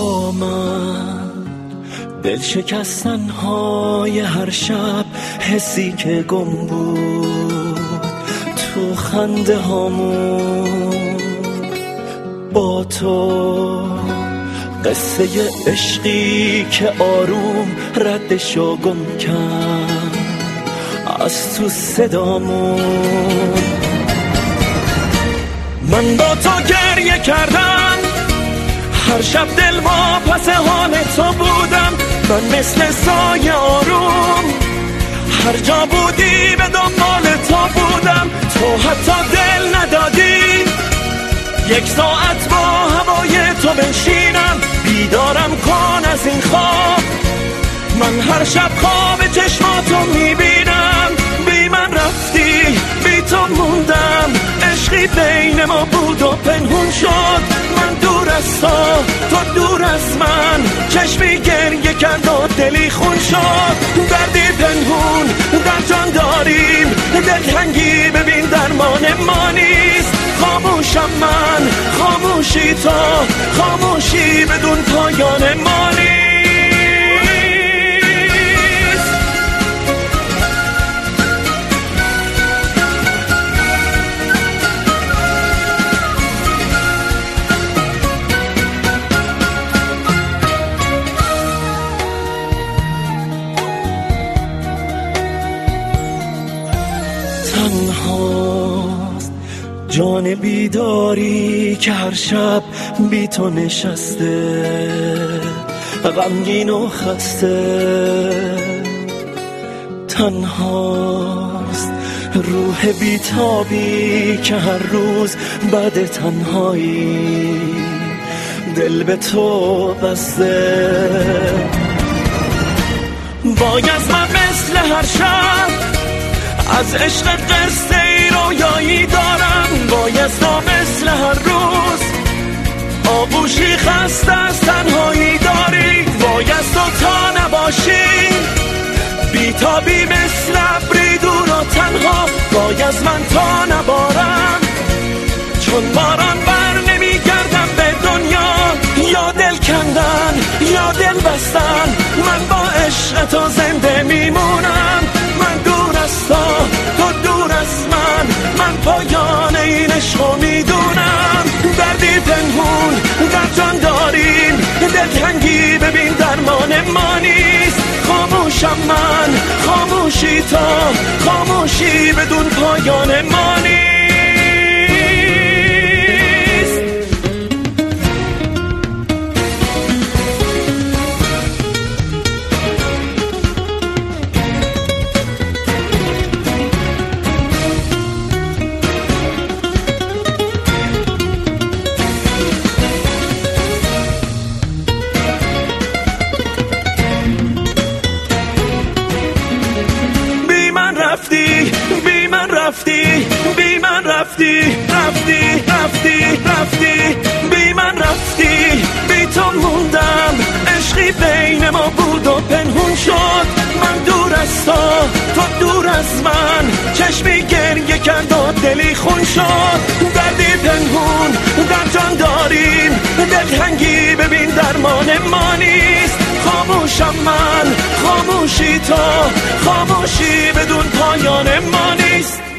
با من دل شکستن های هر شب، حسی که گم بود تو خنده هامون، با تو قصه عشقی که آروم ردشو گم کرد از تو صدامون. من با تو گریه کردم هر شب، دل واپس حال تو بودم. من مثل سایه آروم هر جا بودی به دنبال تو بودم. تو حتی دل ندادی یک ساعت با هوای تو بنشینم. بیدارم کن از این خواب، من هر شب خواب چشماتو میبینم. بی من رفتی، بی تو موندم، عشقی بین ما بود و پنهون شد. من دور از تو دور از من، چشمی گریه کرد و دلی خون شد. دردی پنهون در جان داریم، دلتنگی ببین درمان ما نیست. خاموشم من، خاموشی تو، خاموشی بدون پایان ما نیست. تنهاست جان بیداری که هر شب بی تو نشسته، غمگین و خسته. تنهاست روح بیتابی که هر روز بعد تنهایی دل به تو بسته. باید من مثل هر شب از عشق قصه ای رویایی دارم. باید تو مثل هر روز آغوشی خسته از تنهایی داری. باید تو تا نباشی بیتابی مثل ابری دور و تنها. باید من تا نبارم چون باران بر نمیگردم به دنیا. یا دل کندن یا دل بستن، من با عشق تو زنده میمونم. من دور از تو دور از من پایان این عشقو میدونم. دردی پنهون در جان داریم، دلتنگی ببین درمان ما نیست. خاموشم من، خاموشی تو، خاموشی بدون پایان ما نیست. بی من رفتی، بی من رفتی، رفتی. بی من رفتی، بی تو موندم، عشقی بین ما بود و پنهون شد. من دور از تو دور از من، چشمی گریه کرد و دلی خون شد. دردی پنهون در جان داریم، دلتنگی ببین درمان ما نیست. خاموشم من، خاموشی تو، خاموشی بدون پایان ما نیست.